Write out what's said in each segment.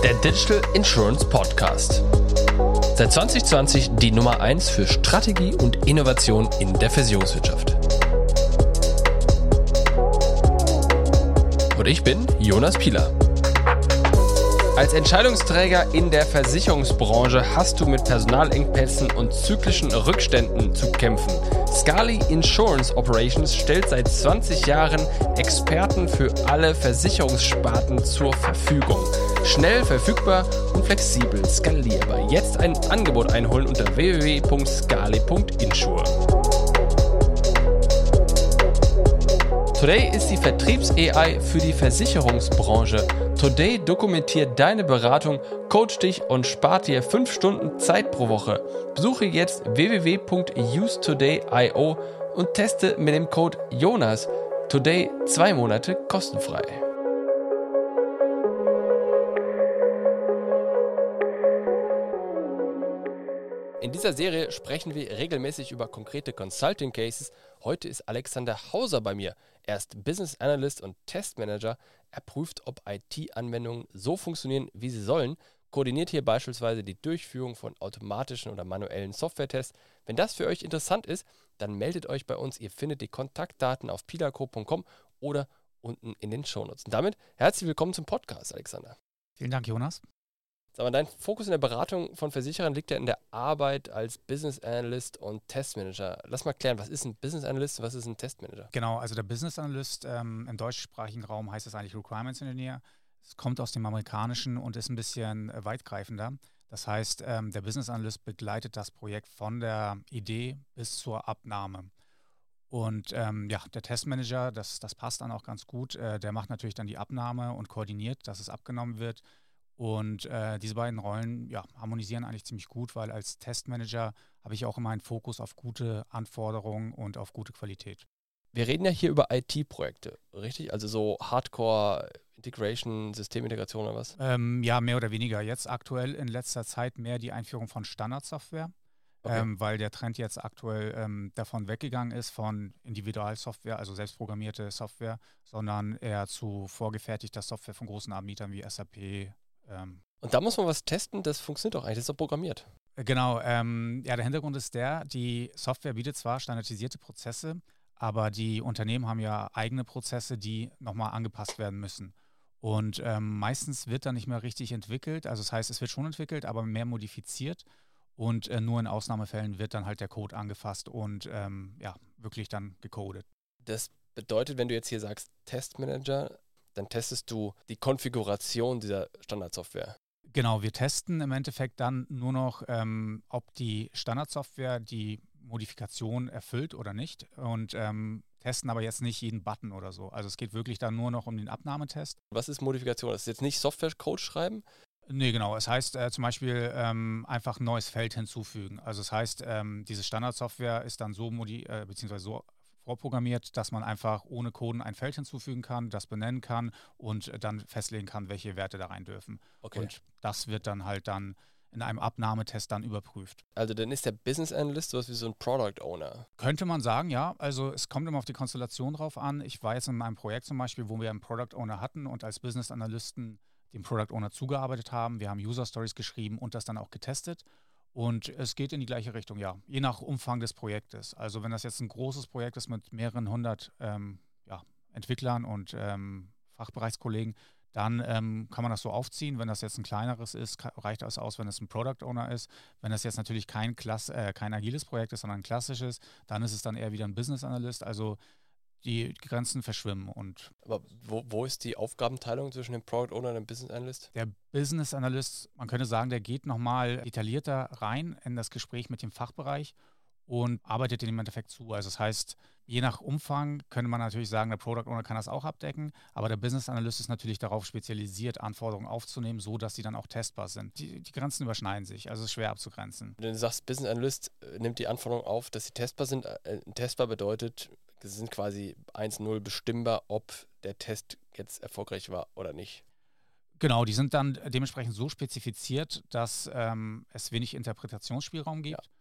Der Digital Insurance Podcast. Seit 2020 die Nummer 1 für Strategie und Innovation in der Versicherungswirtschaft. Und ich bin Jonas Piehler. Als Entscheidungsträger in der Versicherungsbranche hast du mit Personalengpässen und zyklischen Rückständen zu kämpfen. Scali Insurance Operations stellt seit 20 Jahren Experten für alle Versicherungssparten zur Verfügung. Schnell, verfügbar und flexibel skalierbar. Jetzt ein Angebot einholen unter www.scali.insure. Today ist die Vertriebs-AI für die Versicherungsbranche. Today dokumentiert deine Beratung, coacht dich und spart dir 5 Stunden Zeit pro Woche. Besuche jetzt www.usetoday.io und teste mit dem Code JONAS Today 2 Monate kostenfrei. In dieser Serie sprechen wir regelmäßig über konkrete Consulting Cases. Heute ist Alexander Hauser bei mir. Er ist Business Analyst und Testmanager. Er prüft, ob IT-Anwendungen so funktionieren, wie sie sollen, koordiniert hier beispielsweise die Durchführung von automatischen oder manuellen Software-Tests. Wenn das für euch interessant ist, dann meldet euch bei uns. Ihr findet die Kontaktdaten auf pilaco.com oder unten in den Shownotes. Und damit herzlich willkommen zum Podcast, Alexander. Vielen Dank, Jonas. Aber dein Fokus in der Beratung von Versicherern liegt ja in der Arbeit als Business Analyst und Testmanager. Lass mal klären, was ist ein Business Analyst und was ist ein Testmanager? Genau, also der Business Analyst im deutschsprachigen Raum heißt es eigentlich Requirements Engineer. Es kommt aus dem Amerikanischen und ist ein bisschen weitgreifender. Das heißt, der Business Analyst begleitet das Projekt von der Idee bis zur Abnahme. Und der Testmanager, das passt dann auch ganz gut, der macht natürlich dann die Abnahme und koordiniert, dass es abgenommen wird. Und diese beiden Rollen harmonisieren eigentlich ziemlich gut, weil als Testmanager habe ich auch immer einen Fokus auf gute Anforderungen und auf gute Qualität. Wir reden ja hier über IT-Projekte, richtig? Also so Hardcore-Integration, Systemintegration oder was? Mehr oder weniger. Jetzt aktuell in letzter Zeit mehr die Einführung von Standardsoftware, weil der Trend jetzt aktuell davon weggegangen ist von Individualsoftware, also selbstprogrammierte Software, sondern eher zu vorgefertigter Software von großen Anbietern wie SAP. Und da muss man was testen, das funktioniert doch eigentlich, das ist doch programmiert. Genau, der Hintergrund ist die Software bietet zwar standardisierte Prozesse, aber die Unternehmen haben ja eigene Prozesse, die nochmal angepasst werden müssen. Und meistens wird da nicht mehr richtig entwickelt, also das heißt, es wird schon entwickelt, aber mehr modifiziert und nur in Ausnahmefällen wird dann halt der Code angefasst und wirklich dann gecodet. Das bedeutet, wenn du jetzt hier sagst Testmanager, dann testest du die Konfiguration dieser Standardsoftware. Genau, wir testen im Endeffekt dann nur noch, ob die Standardsoftware die Modifikation erfüllt oder nicht und testen aber jetzt nicht jeden Button oder so. Also es geht wirklich dann nur noch um den Abnahmetest. Was ist Modifikation? Das ist jetzt nicht Software-Code schreiben? Nee, genau. Es heißt zum Beispiel einfach ein neues Feld hinzufügen. Also es heißt, diese Standardsoftware ist dann beziehungsweise so vorprogrammiert, dass man einfach ohne Coden ein Feld hinzufügen kann, das benennen kann und dann festlegen kann, welche Werte da rein dürfen. Okay. Und das wird dann halt dann in einem Abnahmetest dann überprüft. Also dann ist der Business Analyst sowas wie so ein Product Owner. Könnte man sagen, ja. Also es kommt immer auf die Konstellation drauf an. Ich war jetzt in meinem Projekt zum Beispiel, wo wir einen Product Owner hatten und als Business Analysten dem Product Owner zugearbeitet haben. Wir haben User Stories geschrieben und das dann auch getestet. Und es geht in die gleiche Richtung, ja, je nach Umfang des Projektes. Also wenn das jetzt ein großes Projekt ist mit mehreren hundert Entwicklern und Fachbereichskollegen, dann kann man das so aufziehen. Wenn das jetzt ein kleineres ist, reicht das aus, wenn es ein Product Owner ist. Wenn das jetzt natürlich kein agiles Projekt ist, sondern ein klassisches, dann ist es dann eher wieder ein Business Analyst. Also die Grenzen verschwimmen. Aber wo ist die Aufgabenteilung zwischen dem Product Owner und dem Business Analyst? Der Business Analyst, man könnte sagen, der geht nochmal detaillierter rein in das Gespräch mit dem Fachbereich und arbeitet im Endeffekt zu. Also das heißt, je nach Umfang könnte man natürlich sagen, der Product Owner kann das auch abdecken, aber der Business Analyst ist natürlich darauf spezialisiert, Anforderungen aufzunehmen, so dass sie dann auch testbar sind. Die Grenzen überschneiden sich, also es ist schwer abzugrenzen. Wenn du sagst, Business Analyst nimmt die Anforderungen auf, dass sie testbar sind. Testbar bedeutet, sie sind quasi 1-0 bestimmbar, ob der Test jetzt erfolgreich war oder nicht. Genau, die sind dann dementsprechend so spezifiziert, dass es wenig Interpretationsspielraum gibt. Ja.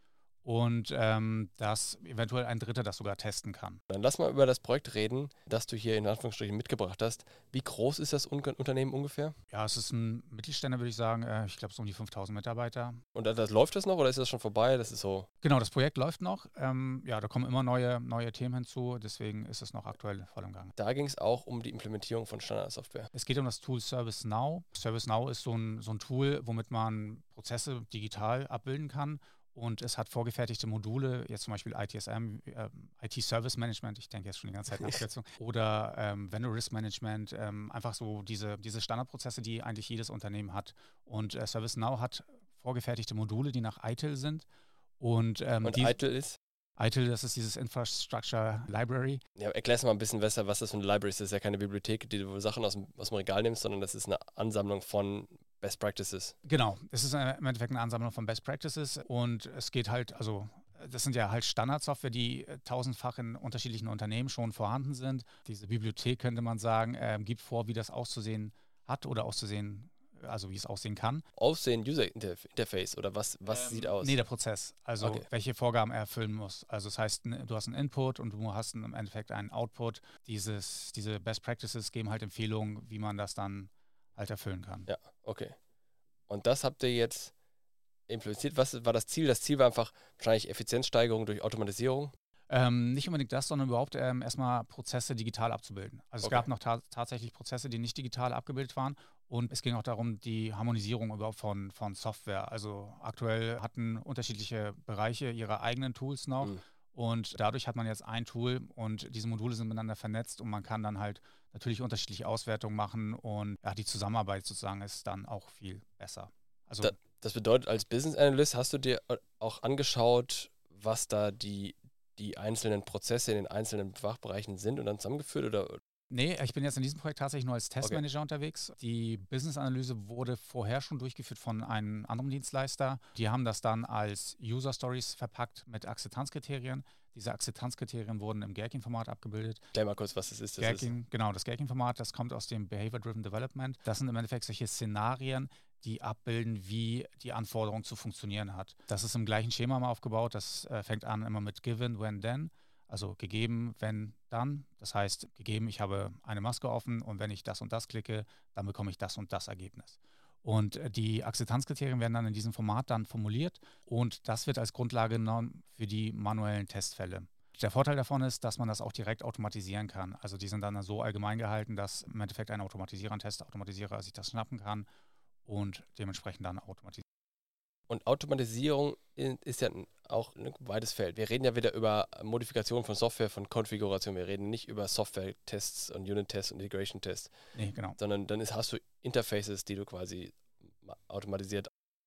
und dass eventuell ein Dritter das sogar testen kann. Dann lass mal über das Projekt reden, das du hier in Anführungsstrichen mitgebracht hast. Wie groß ist das Unternehmen ungefähr? Ja, es ist ein Mittelständler, würde ich sagen. Ich glaube, so um die 5.000 Mitarbeiter. Und läuft das noch oder ist das schon vorbei? Das ist so. Genau, das Projekt läuft noch. Ja, da kommen immer neue Themen hinzu. Deswegen ist es noch aktuell voll im Gang. Da ging es auch um die Implementierung von Standardsoftware. Es geht um das Tool ServiceNow. ServiceNow ist so ein Tool, womit man Prozesse digital abbilden kann. Und es hat vorgefertigte Module, jetzt zum Beispiel ITSM, IT Service Management, ich denke jetzt schon die ganze Zeit in Abkürzung, oder Vendor Risk Management, einfach so diese Standardprozesse, die eigentlich jedes Unternehmen hat. Und ServiceNow hat vorgefertigte Module, die nach ITIL sind. Und ITIL ist? ITIL, das ist dieses Infrastructure Library. Ja, erklär's mal ein bisschen besser, was das für eine Library ist. Das ist ja keine Bibliothek, die du Sachen aus dem Regal nimmst, sondern das ist eine Ansammlung von Best Practices. Genau, es ist im Endeffekt eine Ansammlung von Best Practices und es geht halt, also das sind ja halt Standardsoftware, die tausendfach in unterschiedlichen Unternehmen schon vorhanden sind. Diese Bibliothek, könnte man sagen, gibt vor, wie das auszusehen hat oder also wie es aussehen kann. Aussehen, User Interface oder was sieht aus? Nee, der Prozess. Also welche Vorgaben er erfüllen muss. Also das heißt, du hast einen Input und du hast im Endeffekt einen Output. Diese Best Practices geben halt Empfehlungen, wie man das dann halt erfüllen kann. Ja, okay. Und das habt ihr jetzt implementiert. Was war das Ziel? Das Ziel war einfach wahrscheinlich Effizienzsteigerung durch Automatisierung. Nicht unbedingt das, sondern überhaupt erstmal Prozesse digital abzubilden. Also es gab noch tatsächlich Prozesse, die nicht digital abgebildet waren und es ging auch darum, die Harmonisierung überhaupt von Software. Also aktuell hatten unterschiedliche Bereiche ihre eigenen Tools noch und dadurch hat man jetzt ein Tool und diese Module sind miteinander vernetzt und man kann dann halt natürlich unterschiedliche Auswertungen machen und ja, die Zusammenarbeit sozusagen ist dann auch viel besser. Also das bedeutet, als Business Analyst hast du dir auch angeschaut, was da die einzelnen Prozesse in den einzelnen Fachbereichen sind und dann zusammengeführt? Oder? Nee, ich bin jetzt in diesem Projekt tatsächlich nur als Testmanager unterwegs. Die Business-Analyse wurde vorher schon durchgeführt von einem anderen Dienstleister. Die haben das dann als User Stories verpackt mit Akzeptanzkriterien. Diese Akzeptanzkriterien wurden im Gherkin-Format abgebildet. Erklär mal kurz, was das ist. Genau, das Gherkin-Format, das kommt aus dem Behavior-Driven Development. Das sind im Endeffekt solche Szenarien, die abbilden, wie die Anforderung zu funktionieren hat. Das ist im gleichen Schema mal aufgebaut. Das fängt an immer mit given, when, then. Also gegeben, wenn, dann. Das heißt, gegeben, ich habe eine Maske offen und wenn ich das und das klicke, dann bekomme ich das und das Ergebnis. Und die Akzeptanzkriterien werden dann in diesem Format dann formuliert und das wird als Grundlage genommen für die manuellen Testfälle. Der Vorteil davon ist, dass man das auch direkt automatisieren kann. Also die sind dann so allgemein gehalten, dass im Endeffekt ein Testautomatisierer sich das schnappen kann und dementsprechend dann automatisieren. Und Automatisierung ist ja auch ein weites Feld. Wir reden ja wieder über Modifikation von Software, von Konfiguration. Wir reden nicht über Software-Tests und Unit-Tests und Integration-Tests. Nee, genau. Sondern dann hast du Interfaces, die du quasi automatisiert.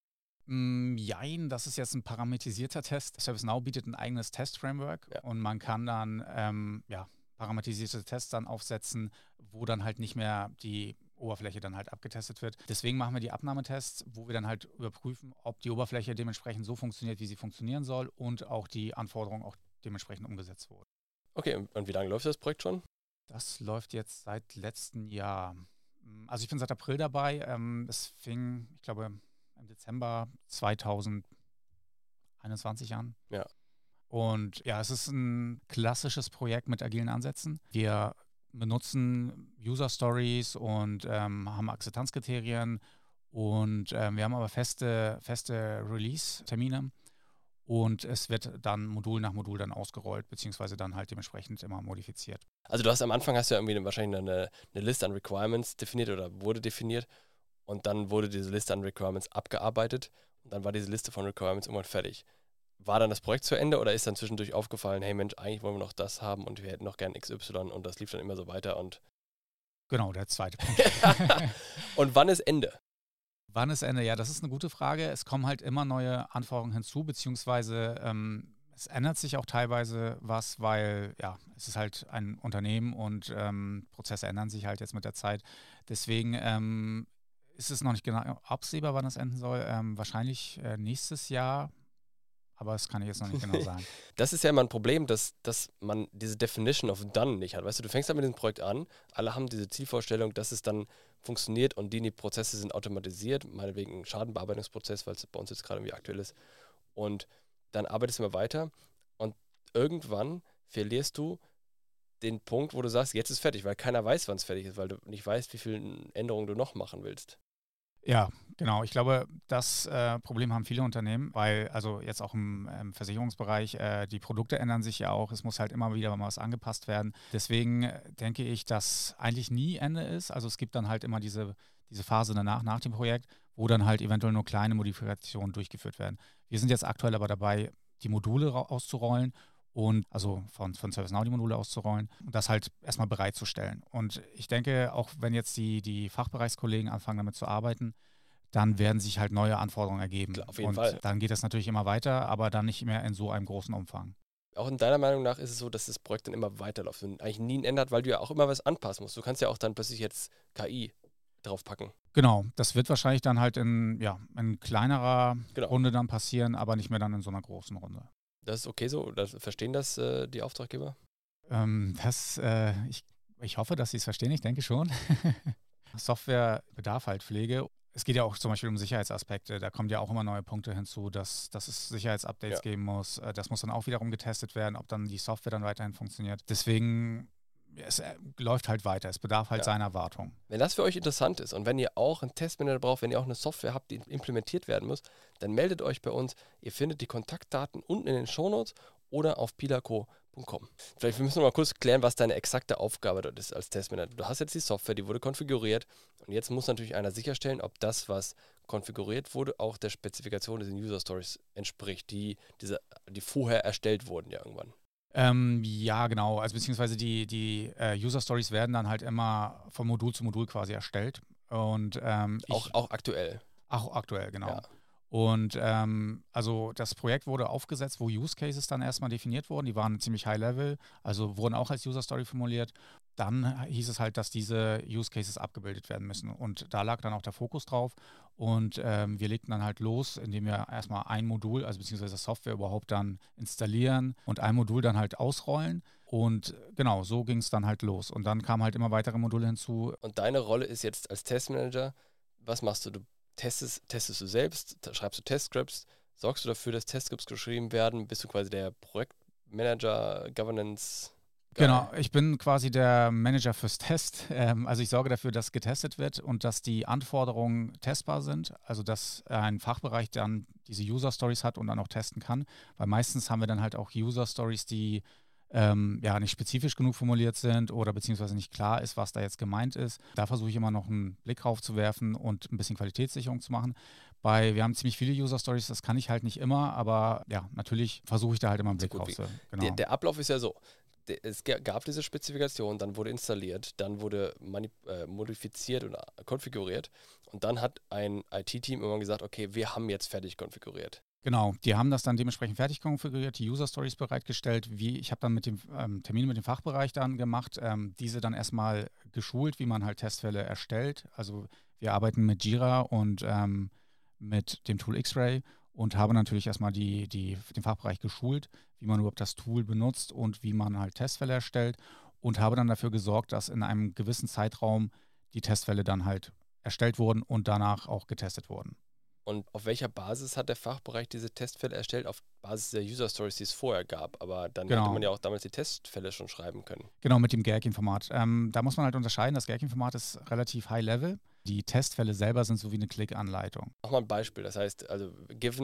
Jein, das ist jetzt ein parametrisierter Test. ServiceNow bietet ein eigenes Test-Framework und man kann dann parametrisierte Tests dann aufsetzen, wo dann halt nicht mehr die Oberfläche dann halt abgetestet wird. Deswegen machen wir die Abnahmetests, wo wir dann halt überprüfen, ob die Oberfläche dementsprechend so funktioniert, wie sie funktionieren soll und auch die Anforderungen auch dementsprechend umgesetzt wurden. Okay, und wie lange läuft das Projekt schon? Das läuft jetzt seit letztem Jahr. Also ich bin seit April dabei. Es fing, ich glaube, im Dezember 2021 an. Ja. Und ja, es ist ein klassisches Projekt mit agilen Ansätzen. Wir benutzen User Stories und haben Akzeptanzkriterien und wir haben aber feste Release-Termine und es wird dann Modul nach Modul dann ausgerollt, beziehungsweise dann halt dementsprechend immer modifiziert. Also hast du ja irgendwie wahrscheinlich eine Liste an Requirements definiert oder wurde definiert und dann wurde diese Liste an Requirements abgearbeitet und dann war diese Liste von Requirements irgendwann fertig. War dann das Projekt zu Ende oder ist dann zwischendurch aufgefallen, hey Mensch, eigentlich wollen wir noch das haben und wir hätten noch gern XY und das lief dann immer so weiter und... Genau, der zweite Punkt. Und wann ist Ende? Wann ist Ende? Ja, das ist eine gute Frage. Es kommen halt immer neue Anforderungen hinzu, beziehungsweise es ändert sich auch teilweise was, weil ja, es ist halt ein Unternehmen und Prozesse ändern sich halt jetzt mit der Zeit. Deswegen ist es noch nicht genau absehbar, wann das enden soll. Wahrscheinlich nächstes Jahr. Aber das kann ich jetzt noch nicht genau sagen. Das ist ja immer ein Problem, dass man diese Definition of done nicht hat. Weißt du, du fängst dann mit dem Projekt an, alle haben diese Zielvorstellung, dass es dann funktioniert und die Prozesse sind automatisiert, meinetwegen ein Schadenbearbeitungsprozess, weil es bei uns jetzt gerade irgendwie aktuell ist. Und dann arbeitest du immer weiter und irgendwann verlierst du den Punkt, wo du sagst, jetzt ist fertig, weil keiner weiß, wann es fertig ist, weil du nicht weißt, wie viele Änderungen du noch machen willst. Ja, genau. Ich glaube, das Problem haben viele Unternehmen, weil also jetzt auch im Versicherungsbereich, die Produkte ändern sich ja auch. Es muss halt immer wieder mal was angepasst werden. Deswegen denke ich, dass eigentlich nie Ende ist. Also es gibt dann halt immer diese Phase danach, nach dem Projekt, wo dann halt eventuell nur kleine Modifikationen durchgeführt werden. Wir sind jetzt aktuell aber dabei, die Module auszurollen und also von ServiceNow die Module auszurollen und das halt erstmal bereitzustellen. Und ich denke, auch wenn jetzt die Fachbereichskollegen anfangen damit zu arbeiten, dann werden sich halt neue Anforderungen ergeben. Klar, auf jeden und Fall. Dann geht das natürlich immer weiter, aber dann nicht mehr in so einem großen Umfang. Auch in deiner Meinung nach ist es so, dass das Projekt dann immer weiterläuft und eigentlich nie ändert, weil du ja auch immer was anpassen musst. Du kannst ja auch dann plötzlich jetzt KI draufpacken. Genau, das wird wahrscheinlich dann halt in kleinerer Genau. Runde dann passieren, aber nicht mehr dann in so einer großen Runde. Das ist okay so? Verstehen das die Auftraggeber? Ich hoffe, dass sie es verstehen, ich denke schon. Software bedarf halt Pflege. Es geht ja auch zum Beispiel um Sicherheitsaspekte. Da kommen ja auch immer neue Punkte hinzu, dass es Sicherheitsupdates geben muss. Das muss dann auch wiederum getestet werden, ob dann die Software dann weiterhin funktioniert. Deswegen, es läuft halt weiter. Es bedarf halt seiner Wartung. Wenn das für euch interessant ist und wenn ihr auch einen Testmanager braucht, wenn ihr auch eine Software habt, die implementiert werden muss, dann meldet euch bei uns. Ihr findet die Kontaktdaten unten in den Shownotes oder auf pilaco.com. Vielleicht müssen wir mal kurz klären, was deine exakte Aufgabe dort ist als Testmanager. Du hast jetzt die Software, die wurde konfiguriert und jetzt muss natürlich einer sicherstellen, ob das, was konfiguriert wurde, auch der Spezifikation des User Stories entspricht, die vorher erstellt wurden ja irgendwann. Ja, genau. Also beziehungsweise die User Stories werden dann halt immer von Modul zu Modul quasi erstellt. Und auch aktuell. Auch aktuell, genau. Ja. Und also das Projekt wurde aufgesetzt, wo Use Cases dann erstmal definiert wurden. Die waren ziemlich high level, also wurden auch als User Story formuliert. Dann hieß es halt, dass diese Use Cases abgebildet werden müssen. Und da lag dann auch der Fokus drauf. Und wir legten dann halt los, indem wir erstmal ein Modul, also beziehungsweise Software überhaupt dann installieren und ein Modul dann halt ausrollen. Und genau, so ging es dann halt los. Und dann kamen halt immer weitere Module hinzu. Und deine Rolle ist jetzt als Testmanager, was machst du? Du testest du selbst, schreibst du Testscripts, sorgst du dafür, dass Testscripts geschrieben werden? Bist du quasi der Projektmanager, Governance? Genau, ich bin quasi der Manager fürs Test. Also ich sorge dafür, dass getestet wird und dass die Anforderungen testbar sind. Also dass ein Fachbereich dann diese User Stories hat und dann auch testen kann. Weil meistens haben wir dann halt auch User Stories, die nicht spezifisch genug formuliert sind oder beziehungsweise nicht klar ist, was da jetzt gemeint ist. Da versuche ich immer noch einen Blick drauf zu werfen und ein bisschen Qualitätssicherung zu machen. Wir haben ziemlich viele User Stories, das kann ich halt nicht immer, aber ja, natürlich versuche ich da halt immer einen Blick drauf zu werfen. Genau. Der Ablauf ist ja so. Es gab diese Spezifikation, dann wurde installiert, dann wurde modifiziert oder konfiguriert und dann hat ein IT-Team irgendwann gesagt, okay, wir haben jetzt fertig konfiguriert. Genau, die haben das dann dementsprechend fertig konfiguriert, die User Stories bereitgestellt. Ich habe dann mit dem Termin mit dem Fachbereich dann gemacht, diese dann erstmal geschult, wie man halt Testfälle erstellt. Also wir arbeiten mit Jira und mit dem Tool X-Ray und habe natürlich erstmal den Fachbereich geschult, wie man überhaupt das Tool benutzt und wie man halt Testfälle erstellt und habe dann dafür gesorgt, dass in einem gewissen Zeitraum die Testfälle dann halt erstellt wurden und danach auch getestet wurden. Und auf welcher Basis hat der Fachbereich diese Testfälle erstellt? Auf Basis der User Stories, die es vorher gab. Aber dann hätte man ja auch damals die Testfälle schon schreiben können. Genau, mit dem Gherkin-Format. Da muss man halt unterscheiden. Das Gherkin-Format ist relativ high level. Die Testfälle selber sind so wie eine Click-Anleitung. Mach mal ein Beispiel. Das heißt, also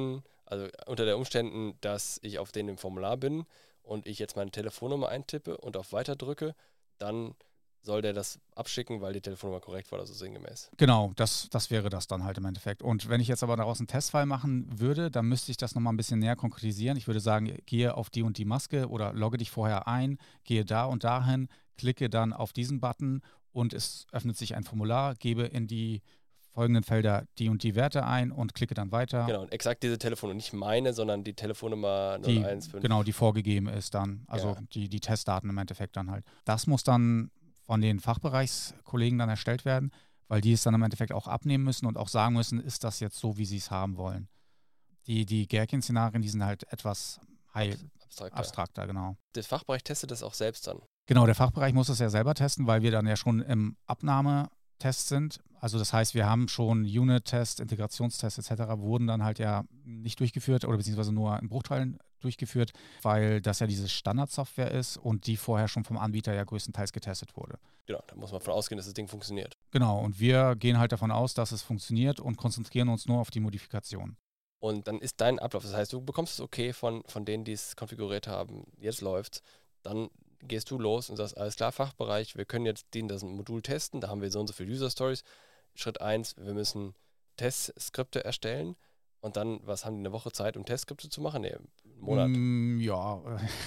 unter den Umständen, dass ich auf dem Formular bin und ich jetzt meine Telefonnummer eintippe und auf Weiter drücke, dann soll der das abschicken, weil die Telefonnummer korrekt war, also sinngemäß. Genau, das wäre das dann halt im Endeffekt. Und wenn ich jetzt aber daraus einen Testfall machen würde, dann müsste ich das nochmal ein bisschen näher konkretisieren. Ich würde sagen, gehe auf die und die Maske oder logge dich vorher ein, gehe da und dahin, klicke dann auf diesen Button und es öffnet sich ein Formular, gebe in die folgenden Felder die und die Werte ein und klicke dann weiter. Genau, und exakt diese Telefonnummer, nicht meine, sondern die Telefonnummer 015. Genau, die vorgegeben ist dann, also die Testdaten im Endeffekt dann halt. Das muss dann von den Fachbereichskollegen dann erstellt werden, weil die es dann im Endeffekt auch abnehmen müssen und auch sagen müssen, ist das jetzt so, wie sie es haben wollen. Die Gherkin-Szenarien, die sind halt etwas abstrakter, genau. Der Fachbereich testet das auch selbst dann? Genau, der Fachbereich muss es ja selber testen, weil wir dann ja schon im Tests sind. Also das heißt, wir haben schon Unit-Tests, Integrationstests etc. wurden dann halt ja nicht durchgeführt oder beziehungsweise nur in Bruchteilen durchgeführt, weil das ja diese Standardsoftware ist und die vorher schon vom Anbieter ja größtenteils getestet wurde. Genau, da muss man davon ausgehen, dass das Ding funktioniert. Genau, und wir gehen halt davon aus, dass es funktioniert und konzentrieren uns nur auf die Modifikation. Und dann ist dein Ablauf, das heißt, du bekommst es okay von denen, die es konfiguriert haben, jetzt läuft's, dann gehst du los und sagst, alles klar, Fachbereich, wir können jetzt das Modul testen, da haben wir so und so viele User Stories. Schritt 1, wir müssen Testskripte erstellen und dann, was haben die, eine Woche Zeit, um Testskripte zu machen? Nee, einen Monat. Ja,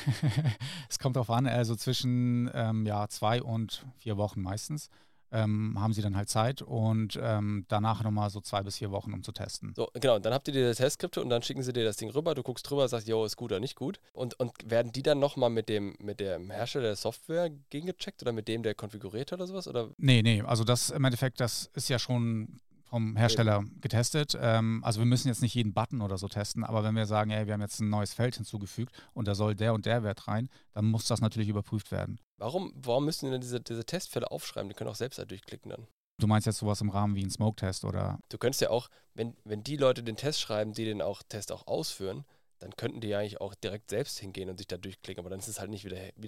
es kommt darauf an, also zwischen 2 und 4 Wochen meistens haben sie dann halt Zeit und danach nochmal so 2 bis 4 Wochen, um zu testen. So, genau, dann habt ihr diese Testskripte und dann schicken sie dir das Ding rüber, du guckst drüber, sagst, jo, ist gut oder nicht gut. Und werden die dann nochmal mit dem Hersteller der Software gegengecheckt oder mit dem, der konfiguriert hat oder sowas? Oder? Nee, also das im Endeffekt, das ist ja schon vom Hersteller getestet. Also wir müssen jetzt nicht jeden Button oder so testen, aber wenn wir sagen, ey, wir haben jetzt ein neues Feld hinzugefügt und da soll der und der Wert rein, dann muss das natürlich überprüft werden. Warum müssen die denn diese Testfälle aufschreiben? Die können auch selbst da durchklicken dann. Du meinst jetzt sowas im Rahmen wie ein Smoke-Test oder? Du könntest ja auch, wenn die Leute den Test schreiben, die den Test auch ausführen, dann könnten die ja eigentlich auch direkt selbst hingehen und sich da durchklicken, aber dann ist es halt nicht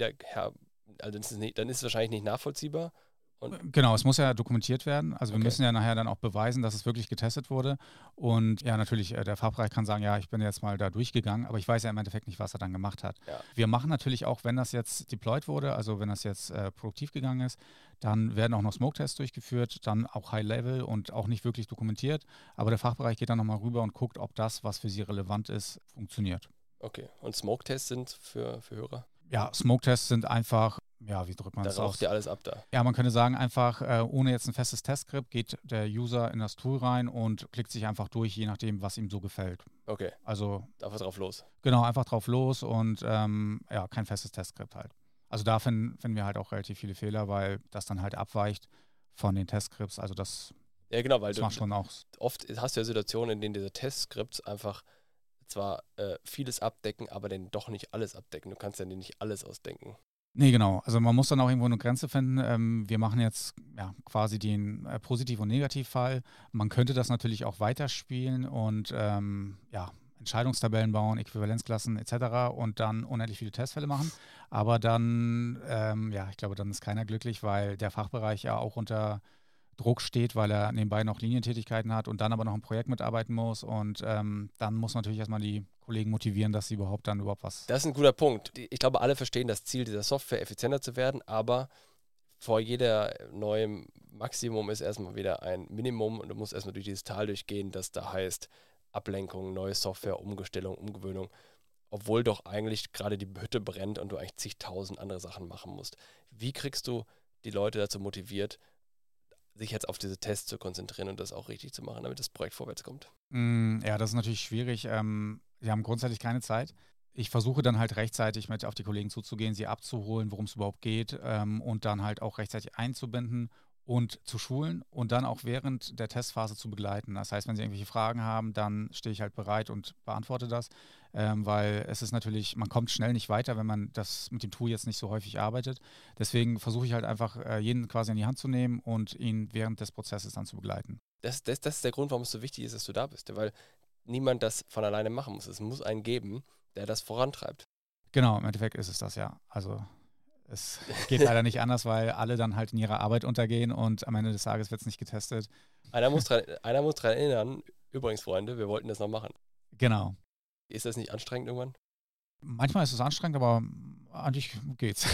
also dann ist es wahrscheinlich nicht nachvollziehbar. Genau, es muss ja dokumentiert werden. Also wir Okay. müssen ja nachher dann auch beweisen, dass es wirklich getestet wurde. Und ja, natürlich, der Fachbereich kann sagen, ja, ich bin jetzt mal da durchgegangen, aber ich weiß ja im Endeffekt nicht, was er dann gemacht hat. Ja. Wir machen natürlich auch, wenn das jetzt deployed wurde, also wenn das jetzt produktiv gegangen ist, dann werden auch noch Smoke-Tests durchgeführt, dann auch High-Level und auch nicht wirklich dokumentiert. Aber der Fachbereich geht dann nochmal rüber und guckt, ob das, was für sie relevant ist, funktioniert. Okay. Und Smoke-Tests sind für Hörer? Ja, Smoke-Tests sind einfach, ja, wie drückt man das Da aus? raucht ja alles ab da. Ja, man könnte sagen, einfach ohne jetzt ein festes Testskript geht der User in das Tool rein und klickt sich einfach durch, je nachdem, was ihm so gefällt. Okay. Also Einfach drauf los. genau, einfach drauf los und kein festes Testskript halt. Also da finden wir halt auch relativ viele Fehler, weil das dann halt abweicht von den Testskripts. Also das Ja, genau, weil macht schon auch. oft hast du ja Situationen, in denen diese Testskripts einfach zwar vieles abdecken, aber dann doch nicht alles abdecken. Du kannst ja nicht alles ausdenken. Nee, genau. Also man muss dann auch irgendwo eine Grenze finden. Wir machen jetzt quasi den Positiv- und Negativfall. Man könnte das natürlich auch weiterspielen und Entscheidungstabellen bauen, Äquivalenzklassen etc. und dann unendlich viele Testfälle machen. Aber dann, ich glaube, dann ist keiner glücklich, weil der Fachbereich ja auch unter Druck steht, weil er nebenbei noch Linientätigkeiten hat und dann aber noch ein Projekt mitarbeiten muss. Und dann muss natürlich erstmal die Kollegen motivieren, dass sie überhaupt was. Das ist ein guter Punkt. Ich glaube, alle verstehen das Ziel dieser Software, effizienter zu werden, aber vor jeder neuen Maximum ist erstmal wieder ein Minimum und du musst erstmal durch dieses Tal durchgehen, das da heißt Ablenkung, neue Software, Umstellung, Umgewöhnung, obwohl doch eigentlich gerade die Hütte brennt und du eigentlich zigtausend andere Sachen machen musst. Wie kriegst du die Leute dazu motiviert, sich jetzt auf diese Tests zu konzentrieren und das auch richtig zu machen, damit das Projekt vorwärts kommt? Ja, das ist natürlich schwierig. Wir haben grundsätzlich keine Zeit. Ich versuche dann halt rechtzeitig mit auf die Kollegen zuzugehen, sie abzuholen, worum es überhaupt geht und dann halt auch rechtzeitig einzubinden und zu schulen und dann auch während der Testphase zu begleiten. Das heißt, wenn sie irgendwelche Fragen haben, dann stehe ich halt bereit und beantworte das, weil es ist natürlich, man kommt schnell nicht weiter, wenn man das mit dem Tool jetzt nicht so häufig arbeitet. Deswegen versuche ich halt einfach, jeden quasi in die Hand zu nehmen und ihn während des Prozesses dann zu begleiten. Das ist der Grund, warum es so wichtig ist, dass du da bist, weil niemand das von alleine machen muss. Es muss einen geben, der das vorantreibt. Genau, im Endeffekt ist es das, ja. Also es geht leider nicht anders, weil alle dann halt in ihrer Arbeit untergehen und am Ende des Tages wird es nicht getestet. Einer muss dran erinnern, übrigens, Freunde, wir wollten das noch machen. Genau. Ist das nicht anstrengend irgendwann? Manchmal ist es anstrengend, aber eigentlich geht's.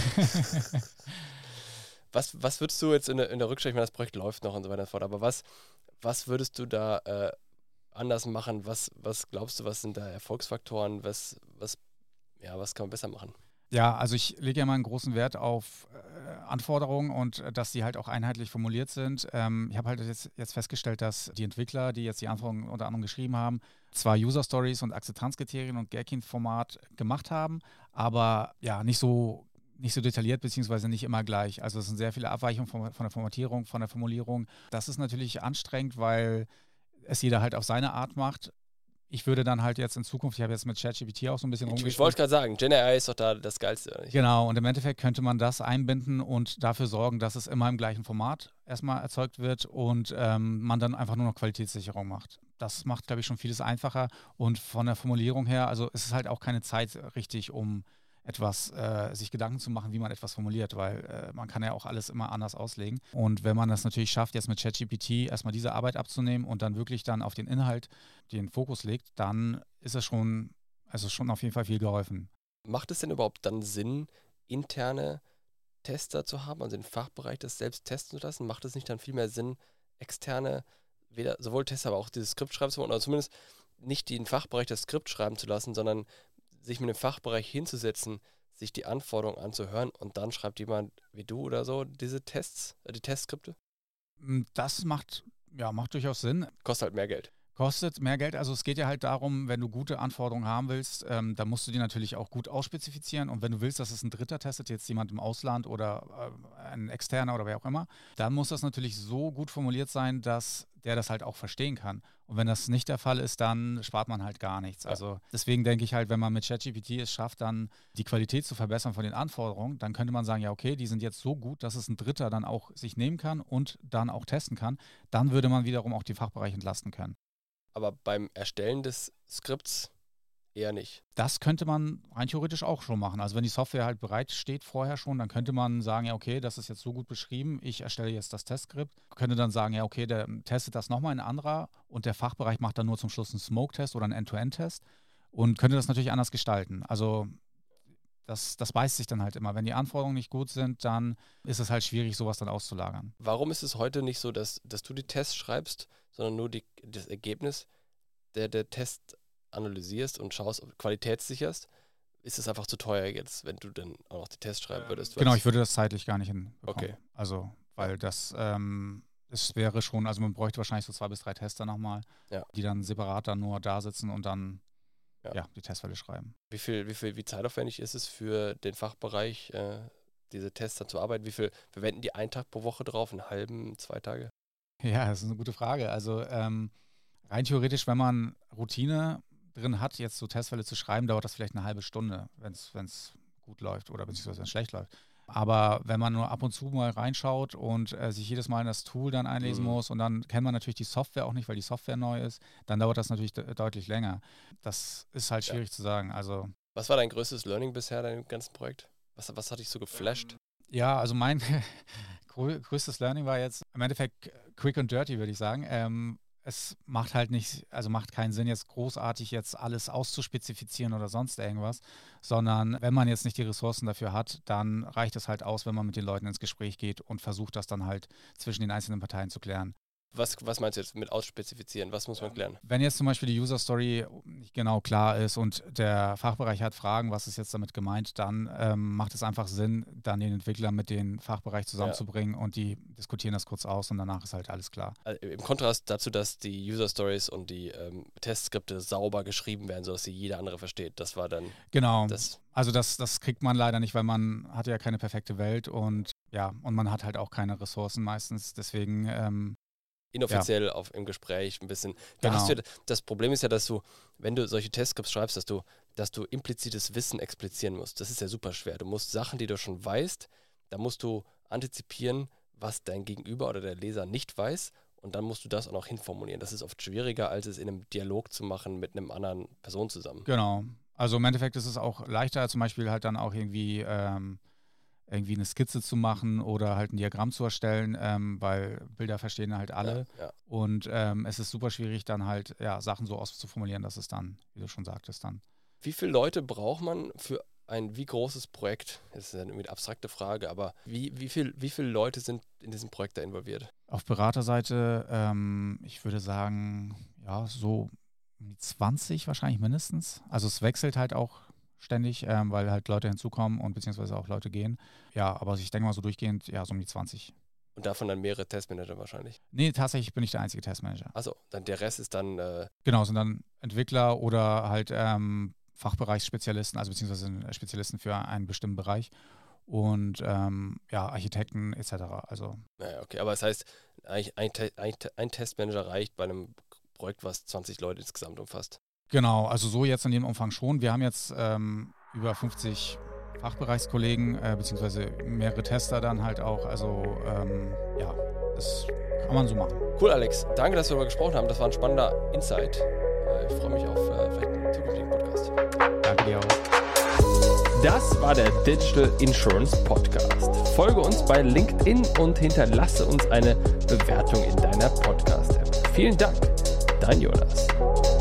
Was würdest du jetzt in der Rückschau, ich meine, das Projekt läuft noch und so weiter und so fort, aber was würdest du da anders machen? Was glaubst du, was sind da Erfolgsfaktoren? Was kann man besser machen? Ja, also ich lege ja mal einen großen Wert auf Anforderungen und dass die halt auch einheitlich formuliert sind. Ich habe halt jetzt festgestellt, dass die Entwickler, die jetzt die Anforderungen unter anderem geschrieben haben, zwar User Stories und Akzeptanzkriterien und Gherkin-Format gemacht haben, aber ja, nicht so detailliert beziehungsweise nicht immer gleich. Also es sind sehr viele Abweichungen von der Formatierung, von der Formulierung. Das ist natürlich anstrengend, weil es jeder halt auf seine Art macht. Ich würde dann halt jetzt in Zukunft, ich habe jetzt mit ChatGPT auch so ein bisschen Ich wollte gerade sagen, GenAI ist doch da das Geilste, oder nicht? Genau, und im Endeffekt könnte man das einbinden und dafür sorgen, dass es immer im gleichen Format erstmal erzeugt wird und man dann einfach nur noch Qualitätssicherung macht. Das macht, glaube ich, schon vieles einfacher und von der Formulierung her, also es ist halt auch keine Zeit richtig, um etwas, sich Gedanken zu machen, wie man etwas formuliert, weil man kann ja auch alles immer anders auslegen. Und wenn man das natürlich schafft, jetzt mit ChatGPT erstmal diese Arbeit abzunehmen und dann wirklich dann auf den Inhalt den Fokus legt, dann ist es schon, also schon auf jeden Fall viel geholfen. Macht es denn überhaupt dann Sinn, interne Tester zu haben, also den Fachbereich das selbst testen zu lassen? Macht es nicht dann viel mehr Sinn, externe, sowohl Tester, aber auch dieses Skript schreiben zu wollen, oder zumindest nicht den Fachbereich das Skript schreiben zu lassen, sondern sich mit dem Fachbereich hinzusetzen, sich die Anforderungen anzuhören und dann schreibt jemand wie du oder so diese Tests, die Testskripte? Das macht durchaus Sinn. Kostet halt mehr Geld. Kostet mehr Geld. Also es geht ja halt darum, wenn du gute Anforderungen haben willst, dann musst du die natürlich auch gut ausspezifizieren. Und wenn du willst, dass es ein Dritter testet, jetzt jemand im Ausland oder ein Externer oder wer auch immer, dann muss das natürlich so gut formuliert sein, dass der das halt auch verstehen kann. Und wenn das nicht der Fall ist, dann spart man halt gar nichts. Ja. Also deswegen denke ich halt, wenn man mit ChatGPT es schafft, dann die Qualität zu verbessern von den Anforderungen, dann könnte man sagen, ja okay, die sind jetzt so gut, dass es ein Dritter dann auch sich nehmen kann und dann auch testen kann. Dann würde man wiederum auch die Fachbereiche entlasten können. Aber beim Erstellen des Skripts eher nicht. Das könnte man rein theoretisch auch schon machen. Also wenn die Software halt bereit steht vorher schon, dann könnte man sagen, ja okay, das ist jetzt so gut beschrieben, ich erstelle jetzt das Testskript. Könnte dann sagen, ja okay, der testet das nochmal ein anderer und der Fachbereich macht dann nur zum Schluss einen Smoke-Test oder einen End-to-End-Test und könnte das natürlich anders gestalten. Also das beißt sich dann halt immer. Wenn die Anforderungen nicht gut sind, dann ist es halt schwierig, sowas dann auszulagern. Warum ist es heute nicht so, dass du die Tests schreibst, sondern nur das Ergebnis der Test analysierst und schaust, ob du qualitätssicherst? Ist es einfach zu teuer jetzt, wenn du dann auch noch die Tests schreiben würdest? Genau, ich würde das zeitlich gar nicht hinbekommen. Okay. Also, weil das es wäre schon, also man bräuchte wahrscheinlich so 2 bis 3 Tester nochmal, Ja. die dann separat dann nur da sitzen und dann Ja. die Testfälle schreiben. Wie zeitaufwendig ist es für den Fachbereich, diese Tests dann zu arbeiten? Wie viel verwenden die einen Tag pro Woche drauf, einen halben, 2 Tage? Ja, das ist eine gute Frage. Also rein theoretisch, wenn man Routine drin hat, jetzt so Testfälle zu schreiben, dauert das vielleicht eine halbe Stunde, wenn es gut läuft oder beziehungsweise wenn es schlecht läuft. Aber wenn man nur ab und zu mal reinschaut und sich jedes Mal in das Tool dann einlesen muss und dann kennt man natürlich die Software auch nicht, weil die Software neu ist, dann dauert das natürlich deutlich länger. Das ist halt schwierig zu sagen. Also Was war dein größtes Learning bisher, dein ganzen Projekt? Was hat dich so geflasht? ja, also mein größtes Learning war jetzt im Endeffekt quick and dirty, würde ich sagen. Es macht halt nicht, also macht keinen Sinn, jetzt großartig jetzt alles auszuspezifizieren oder sonst irgendwas, sondern wenn man jetzt nicht die Ressourcen dafür hat, dann reicht es halt aus, wenn man mit den Leuten ins Gespräch geht und versucht, das dann halt zwischen den einzelnen Parteien zu klären. Was meinst du jetzt mit ausspezifizieren? Was muss man klären? Wenn jetzt zum Beispiel die User Story nicht genau klar ist und der Fachbereich hat Fragen, was ist jetzt damit gemeint, dann macht es einfach Sinn, dann den Entwickler mit dem Fachbereich zusammenzubringen und die diskutieren das kurz aus und danach ist halt alles klar. Also im Kontrast dazu, dass die User Stories und die Testskripte sauber geschrieben werden, sodass sie jeder andere versteht. Das war dann Genau. das. Also das kriegt man leider nicht, weil man hat ja keine perfekte Welt und und man hat halt auch keine Ressourcen meistens. Deswegen Inoffiziell im Gespräch ein bisschen. Genau. Das Problem ist ja, dass du, wenn du solche Testskripts schreibst, dass du implizites Wissen explizieren musst. Das ist ja super schwer. Du musst Sachen, die du schon weißt, da musst du antizipieren, was dein Gegenüber oder der Leser nicht weiß, und dann musst du das auch noch hinformulieren. Das ist oft schwieriger, als es in einem Dialog zu machen mit einem anderen Person zusammen. Genau. Also im Endeffekt ist es auch leichter, zum Beispiel halt dann auch irgendwie eine Skizze zu machen oder halt ein Diagramm zu erstellen, weil Bilder verstehen halt alle. Ja. Und es ist super schwierig, dann halt Sachen so auszuformulieren, dass es dann, wie du schon sagtest, dann. Wie viele Leute braucht man für ein wie großes Projekt? Das ist eine abstrakte Frage, aber wie viele Leute sind in diesem Projekt da involviert? Auf Beraterseite, ich würde sagen, so um die 20 wahrscheinlich mindestens. Also es wechselt halt auch ständig, weil halt Leute hinzukommen und beziehungsweise auch Leute gehen. Ja, aber ich denke mal so durchgehend, so um die 20. Und davon dann mehrere Testmanager wahrscheinlich. Nee, tatsächlich bin ich der einzige Testmanager. Achso, dann der Rest ist dann. Genau, sind dann Entwickler oder halt Fachbereichsspezialisten, also beziehungsweise Spezialisten für einen bestimmten Bereich und Architekten etc. Also. Naja, okay, aber das heißt, eigentlich ein Testmanager reicht bei einem Projekt, was 20 Leute insgesamt umfasst. Genau, also so jetzt in dem Umfang schon. Wir haben jetzt über 50 Fachbereichskollegen, beziehungsweise mehrere Tester dann halt auch. Also ja, das kann man so machen. Cool, Alex. Danke, dass wir darüber gesprochen haben. Das war ein spannender Insight. Ich freue mich auf vielleicht einen zukünftigen Podcast. Danke dir auch. Das war der Digital Insurance Podcast. Folge uns bei LinkedIn und hinterlasse uns eine Bewertung in deiner Podcast-App. Vielen Dank, dein Jonas.